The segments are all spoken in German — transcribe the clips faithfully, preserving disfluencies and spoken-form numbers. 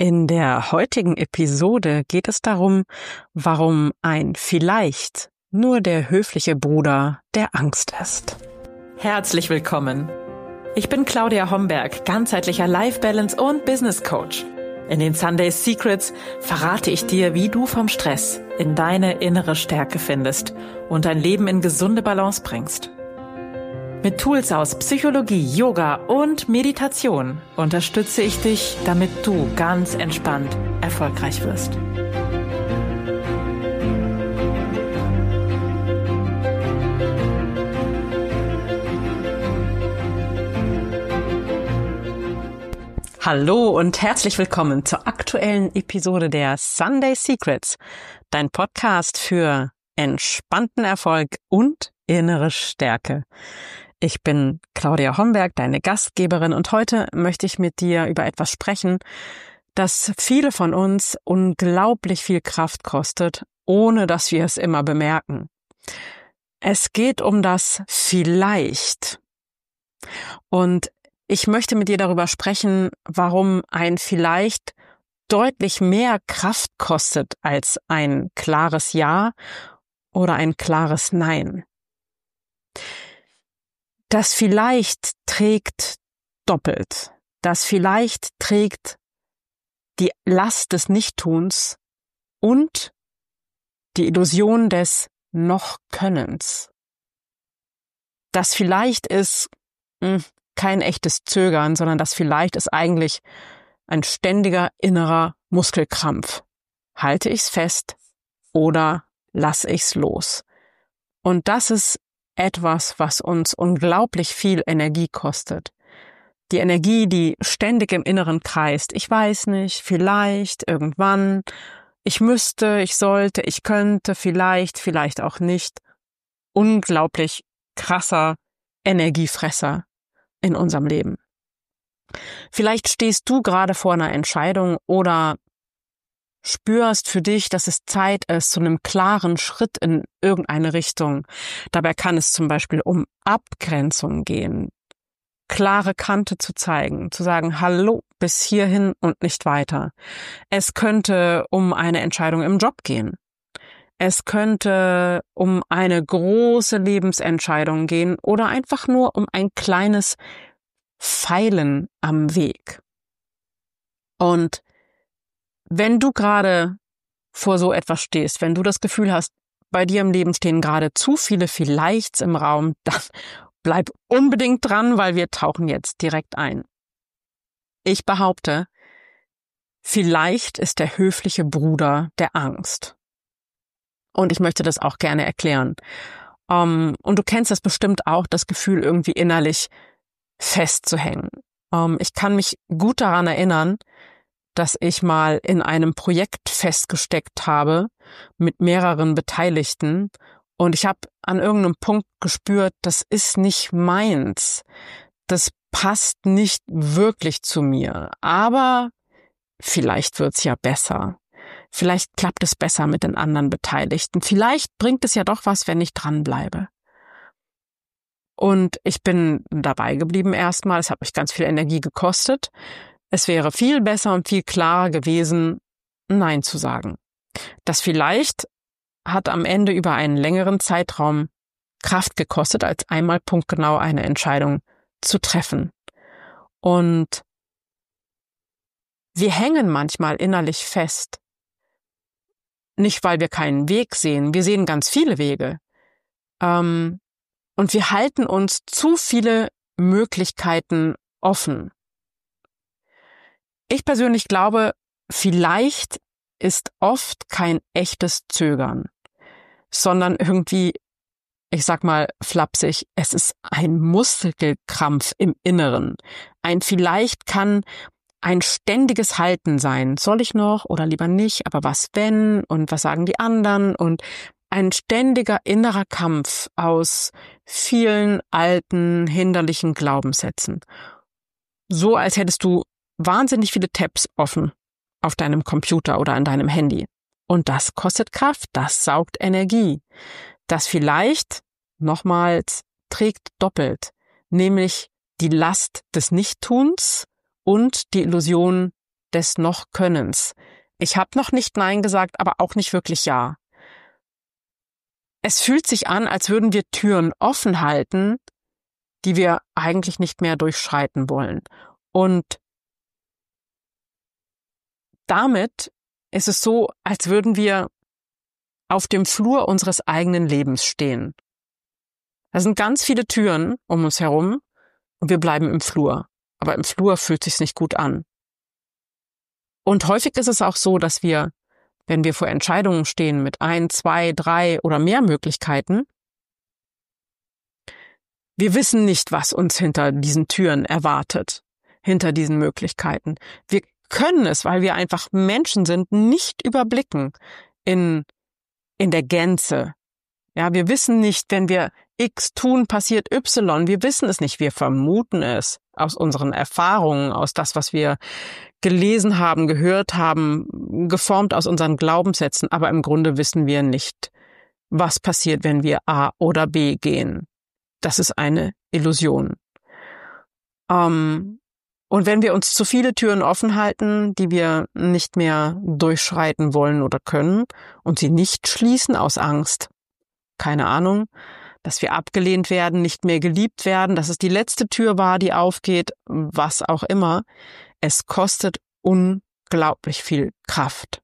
In der heutigen Episode geht es darum, warum ein Vielleicht nur der höfliche Bruder der Angst ist. Herzlich willkommen. Ich bin Claudia Homberg, ganzheitlicher Life Balance und Business Coach. In den Sunday Secrets verrate ich dir, wie du vom Stress in deine innere Stärke findest und dein Leben in gesunde Balance bringst. Mit Tools aus Psychologie, Yoga und Meditation unterstütze ich dich, damit du ganz entspannt erfolgreich wirst. Hallo und herzlich willkommen zur aktuellen Episode der Sunday Secrets, dein Podcast für entspannten Erfolg und innere Stärke. Ich bin Claudia Homberg, deine Gastgeberin, und heute möchte ich mit dir über etwas sprechen, das viele von uns unglaublich viel Kraft kostet, ohne dass wir es immer bemerken. Es geht um das Vielleicht. Und ich möchte mit dir darüber sprechen, warum ein Vielleicht deutlich mehr Kraft kostet als ein klares Ja oder ein klares Nein. Das Vielleicht trägt doppelt. Das Vielleicht trägt die Last des Nichttuns und die Illusion des Noch-Könnens. Das Vielleicht ist mh, kein echtes Zögern, sondern das Vielleicht ist eigentlich ein ständiger innerer Muskelkrampf. Halte ich's fest oder lasse ich's los? Und das ist etwas, was uns unglaublich viel Energie kostet. Die Energie, die ständig im Inneren kreist. Ich weiß nicht, vielleicht, irgendwann, ich müsste, ich sollte, ich könnte, vielleicht, vielleicht auch nicht. Unglaublich krasser Energiefresser in unserem Leben. Vielleicht stehst du gerade vor einer Entscheidung oder spürst für dich, dass es Zeit ist zu einem klaren Schritt in irgendeine Richtung. Dabei kann es zum Beispiel um Abgrenzung gehen, klare Kante zu zeigen, zu sagen, hallo, bis hierhin und nicht weiter. Es könnte um eine Entscheidung im Job gehen. Es könnte um eine große Lebensentscheidung gehen oder einfach nur um ein kleines Feilen am Weg. Und wenn du gerade vor so etwas stehst, wenn du das Gefühl hast, bei dir im Leben stehen gerade zu viele Vielleichts im Raum, dann bleib unbedingt dran, weil wir tauchen jetzt direkt ein. Ich behaupte, vielleicht ist der höfliche Bruder der Angst. Und ich möchte das auch gerne erklären. Um, und du kennst das bestimmt auch, das Gefühl, irgendwie innerlich festzuhängen. Um, ich kann mich gut daran erinnern, dass ich mal in einem Projekt festgesteckt habe mit mehreren Beteiligten und ich habe an irgendeinem Punkt gespürt, das ist nicht meins. Das passt nicht wirklich zu mir. Aber vielleicht wird's ja besser. Vielleicht klappt es besser mit den anderen Beteiligten. Vielleicht bringt es ja doch was, wenn ich dranbleibe. Und ich bin dabei geblieben erstmal. Es hat mich ganz viel Energie gekostet. Es wäre viel besser und viel klarer gewesen, Nein zu sagen. Das Vielleicht hat am Ende über einen längeren Zeitraum Kraft gekostet, als einmal punktgenau eine Entscheidung zu treffen. Und wir hängen manchmal innerlich fest. Nicht, weil wir keinen Weg sehen. Wir sehen ganz viele Wege. Ähm, und wir halten uns zu viele Möglichkeiten offen. Ich persönlich glaube, vielleicht ist oft kein echtes Zögern, sondern irgendwie, ich sag mal flapsig, es ist ein Muskelkrampf im Inneren. Ein Vielleicht kann ein ständiges Halten sein. Soll ich noch oder lieber nicht? Aber was wenn? Und was sagen die anderen? Und ein ständiger innerer Kampf aus vielen alten, hinderlichen Glaubenssätzen. So als hättest du wahnsinnig viele Tabs offen auf deinem Computer oder an deinem Handy. Und das kostet Kraft, das saugt Energie. Das Vielleicht, nochmals, trägt doppelt, nämlich die Last des Nichttuns und die Illusion des Noch-Könnens. Ich habe noch nicht Nein gesagt, aber auch nicht wirklich Ja. Es fühlt sich an, als würden wir Türen offen halten, die wir eigentlich nicht mehr durchschreiten wollen. Und damit ist es so, als würden wir auf dem Flur unseres eigenen Lebens stehen. Da sind ganz viele Türen um uns herum und wir bleiben im Flur. Aber im Flur fühlt sich's nicht gut an. Und häufig ist es auch so, dass wir, wenn wir vor Entscheidungen stehen mit ein, zwei, drei oder mehr Möglichkeiten, wir wissen nicht, was uns hinter diesen Türen erwartet, hinter diesen Möglichkeiten. Wir können es, weil wir einfach Menschen sind, nicht überblicken in, in der Gänze. Ja, wir wissen nicht, wenn wir X tun, passiert Y. Wir wissen es nicht. Wir vermuten es aus unseren Erfahrungen, aus das, was wir gelesen haben, gehört haben, geformt aus unseren Glaubenssätzen. Aber im Grunde wissen wir nicht, was passiert, wenn wir A oder B gehen. Das ist eine Illusion. Ähm, und wenn wir uns zu viele Türen offen halten, die wir nicht mehr durchschreiten wollen oder können und sie nicht schließen aus Angst, keine Ahnung, dass wir abgelehnt werden, nicht mehr geliebt werden, dass es die letzte Tür war, die aufgeht, was auch immer. Es kostet unglaublich viel Kraft.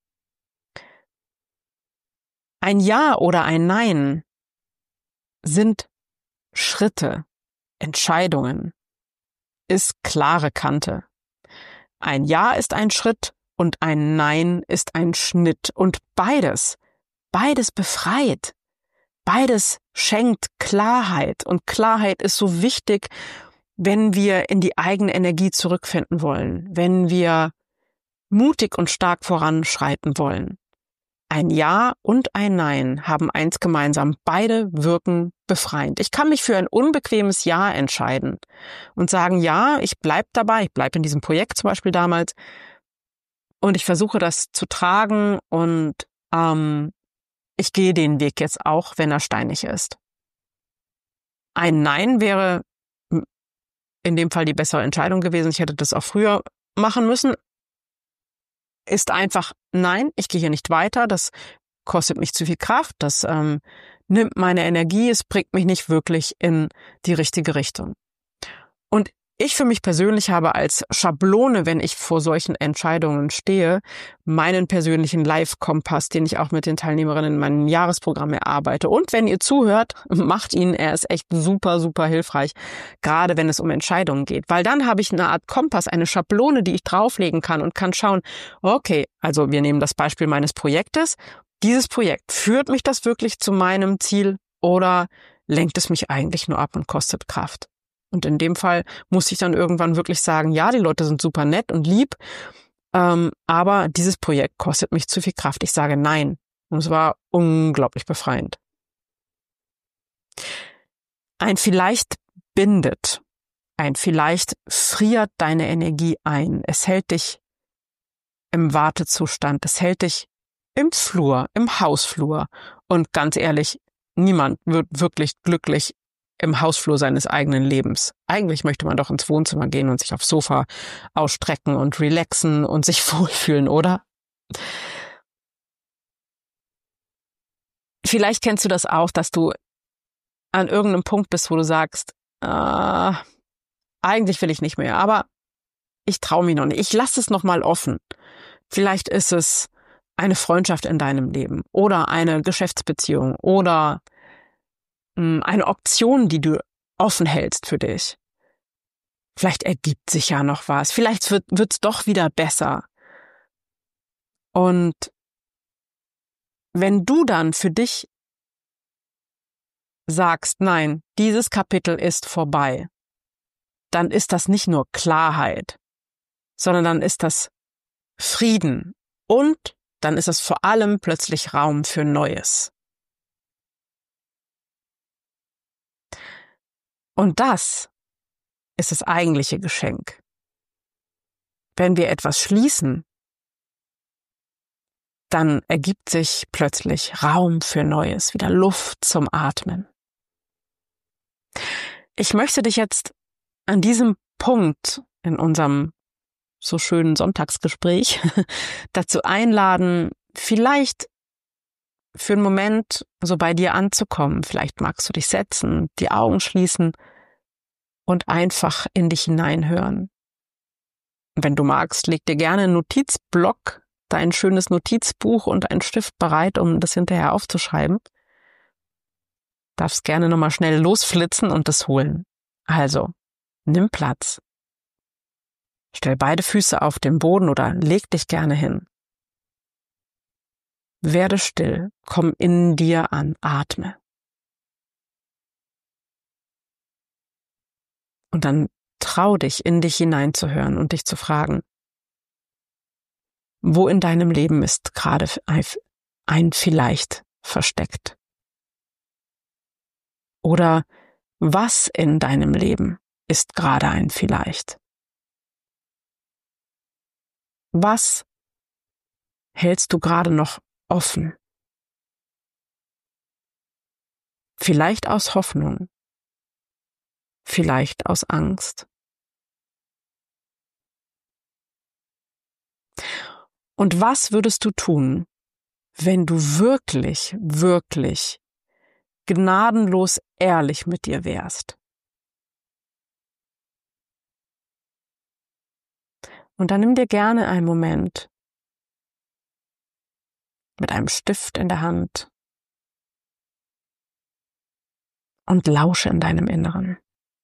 Ein Ja oder ein Nein sind Schritte, Entscheidungen, ist klare Kante. Ein Ja ist ein Schritt und ein Nein ist ein Schnitt. Und beides, beides befreit. Beides schenkt Klarheit. Und Klarheit ist so wichtig, wenn wir in die eigene Energie zurückfinden wollen, wenn wir mutig und stark voranschreiten wollen. Ein Ja und ein Nein haben eins gemeinsam. Beide wirken befreiend. Ich kann mich für ein unbequemes Ja entscheiden und sagen, ja, ich bleib dabei, ich bleib in diesem Projekt zum Beispiel damals und ich versuche das zu tragen und ähm, ich gehe den Weg jetzt auch, wenn er steinig ist. Ein Nein wäre in dem Fall die bessere Entscheidung gewesen. Ich hätte das auch früher machen müssen. Ist einfach, nein, ich gehe hier nicht weiter, das kostet mich zu viel Kraft, das ähm, nimmt meine Energie, es bringt mich nicht wirklich in die richtige Richtung. Und ich für mich persönlich habe als Schablone, wenn ich vor solchen Entscheidungen stehe, meinen persönlichen Live-Kompass, den ich auch mit den Teilnehmerinnen in meinem Jahresprogramm erarbeite. Und wenn ihr zuhört, macht ihn, er ist echt super, super hilfreich, gerade wenn es um Entscheidungen geht. Weil dann habe ich eine Art Kompass, eine Schablone, die ich drauflegen kann und kann schauen, okay, also wir nehmen das Beispiel meines Projektes. Dieses Projekt, führt mich das wirklich zu meinem Ziel oder lenkt es mich eigentlich nur ab und kostet Kraft? Und in dem Fall musste ich dann irgendwann wirklich sagen, ja, die Leute sind super nett und lieb, ähm, aber dieses Projekt kostet mich zu viel Kraft. Ich sage nein. Und es war unglaublich befreiend. Ein Vielleicht bindet, ein Vielleicht friert deine Energie ein. Es hält dich im Wartezustand, es hält dich im Flur, im Hausflur. Und ganz ehrlich, niemand wird wirklich glücklich im Hausflur seines eigenen Lebens. Eigentlich möchte man doch ins Wohnzimmer gehen und sich aufs Sofa ausstrecken und relaxen und sich wohlfühlen, oder? Vielleicht kennst du das auch, dass du an irgendeinem Punkt bist, wo du sagst, äh, eigentlich will ich nicht mehr, aber ich traue mich noch nicht. Ich lasse es noch mal offen. Vielleicht ist es eine Freundschaft in deinem Leben oder eine Geschäftsbeziehung oder eine Option, die du offen hältst für dich. Vielleicht ergibt sich ja noch was. Vielleicht wird wird's doch wieder besser. Und wenn du dann für dich sagst, nein, dieses Kapitel ist vorbei, dann ist das nicht nur Klarheit, sondern dann ist das Frieden und dann ist es vor allem plötzlich Raum für Neues. Und das ist das eigentliche Geschenk. Wenn wir etwas schließen, dann ergibt sich plötzlich Raum für Neues, wieder Luft zum Atmen. Ich möchte dich jetzt an diesem Punkt in unserem so schönen Sonntagsgespräch dazu einladen, vielleicht für einen Moment so bei dir anzukommen. Vielleicht magst du dich setzen, die Augen schließen und einfach in dich hineinhören. Wenn du magst, leg dir gerne einen Notizblock, dein schönes Notizbuch und einen Stift bereit, um das hinterher aufzuschreiben. Darfst gerne nochmal schnell losflitzen und das holen. Also, nimm Platz. Stell beide Füße auf den Boden oder leg dich gerne hin. Werde still, komm in dir an, atme. Und dann trau dich, in dich hineinzuhören und dich zu fragen, wo in deinem Leben ist gerade ein Vielleicht versteckt? Oder was in deinem Leben ist gerade ein Vielleicht? Was hältst du gerade noch offen? Vielleicht aus Hoffnung, vielleicht aus Angst. Und was würdest du tun, wenn du wirklich, wirklich gnadenlos ehrlich mit dir wärst? Und dann nimm dir gerne einen Moment mit einem Stift in der Hand und lausche in deinem Inneren.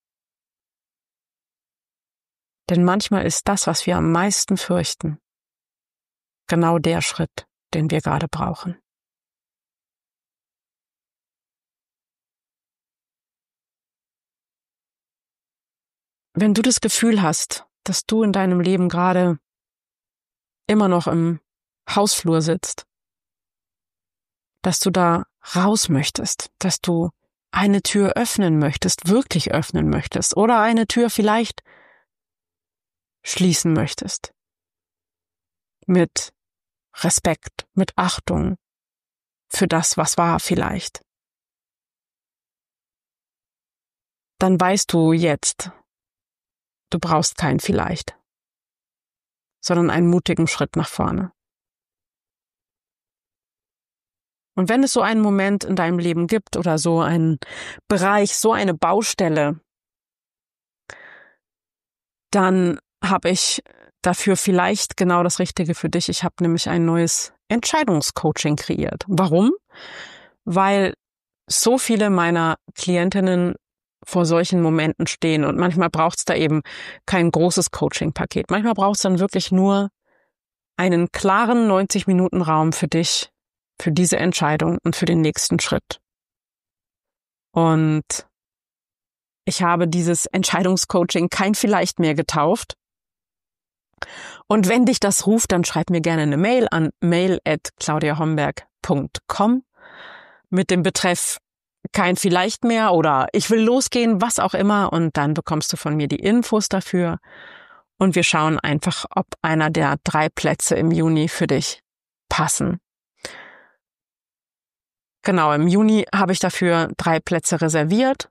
Denn manchmal ist das, was wir am meisten fürchten, genau der Schritt, den wir gerade brauchen. Wenn du das Gefühl hast, dass du in deinem Leben gerade immer noch im Hausflur sitzt, dass du da raus möchtest, dass du eine Tür öffnen möchtest, wirklich öffnen möchtest oder eine Tür vielleicht schließen möchtest. Mit Respekt, mit Achtung für das, was war vielleicht. Dann weißt du jetzt, du brauchst kein Vielleicht, sondern einen mutigen Schritt nach vorne. Und wenn es so einen Moment in deinem Leben gibt oder so einen Bereich, so eine Baustelle, dann habe ich dafür vielleicht genau das Richtige für dich. Ich habe nämlich ein neues Entscheidungscoaching kreiert. Warum? Weil so viele meiner Klientinnen vor solchen Momenten stehen und manchmal braucht es da eben kein großes Coaching-Paket. Manchmal braucht es dann wirklich nur einen klaren neunzig Minuten Raum für dich, für diese Entscheidung und für den nächsten Schritt. Und ich habe dieses Entscheidungscoaching kein Vielleicht mehr getauft. Und wenn dich das ruft, dann schreib mir gerne eine Mail an mail at claudia homberg punkt com mit dem Betreff kein Vielleicht mehr oder ich will losgehen, was auch immer. Und dann bekommst du von mir die Infos dafür. Und wir schauen einfach, ob einer der drei Plätze im Juni für dich passen. Genau, im Juni habe ich dafür drei Plätze reserviert.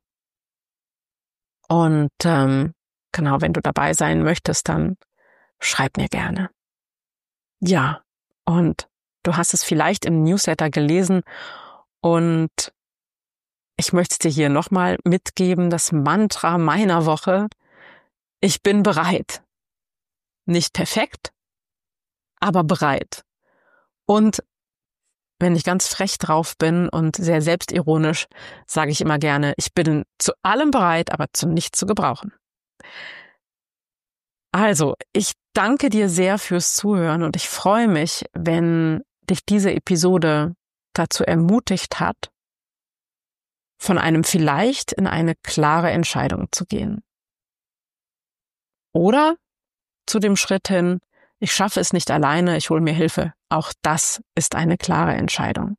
Und ähm, genau, wenn du dabei sein möchtest, dann schreib mir gerne. Ja, und du hast es vielleicht im Newsletter gelesen und ich möchte es dir hier nochmal mitgeben, das Mantra meiner Woche: Ich bin bereit. Nicht perfekt, aber bereit. Und wenn ich ganz frech drauf bin und sehr selbstironisch, sage ich immer gerne, ich bin zu allem bereit, aber zu nichts zu gebrauchen. Also, ich danke dir sehr fürs Zuhören und ich freue mich, wenn dich diese Episode dazu ermutigt hat, von einem Vielleicht in eine klare Entscheidung zu gehen. Oder zu dem Schritt hin, ich schaffe es nicht alleine, ich hole mir Hilfe. Auch das ist eine klare Entscheidung.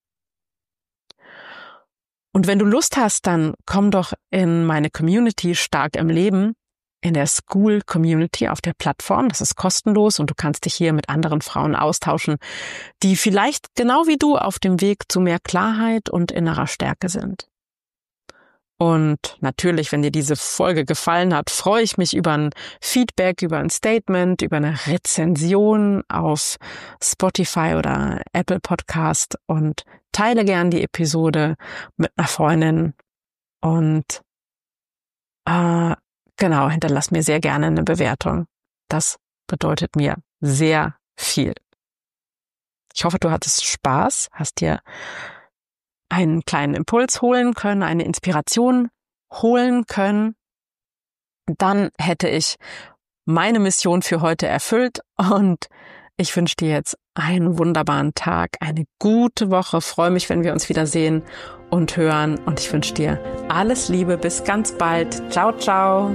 Und wenn du Lust hast, dann komm doch in meine Community Stark im Leben, in der School Community auf der Plattform. Das ist kostenlos und du kannst dich hier mit anderen Frauen austauschen, die vielleicht genau wie du auf dem Weg zu mehr Klarheit und innerer Stärke sind. Und natürlich, wenn dir diese Folge gefallen hat, freue ich mich über ein Feedback, über ein Statement, über eine Rezension auf Spotify oder Apple Podcast und teile gern die Episode mit einer Freundin und äh, genau, hinterlass mir sehr gerne eine Bewertung. Das bedeutet mir sehr viel. Ich hoffe, du hattest Spaß, hast dir einen kleinen Impuls holen können, eine Inspiration holen können. Dann hätte ich meine Mission für heute erfüllt und ich wünsche dir jetzt einen wunderbaren Tag, eine gute Woche. Freue mich, wenn wir uns wiedersehen und hören und ich wünsche dir alles Liebe. Bis ganz bald. Ciao, ciao.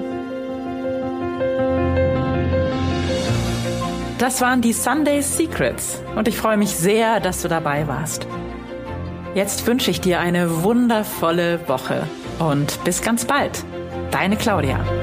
Das waren die Sunday Secrets und ich freue mich sehr, dass du dabei warst. Jetzt wünsche ich dir eine wundervolle Woche und bis ganz bald. Deine Claudia.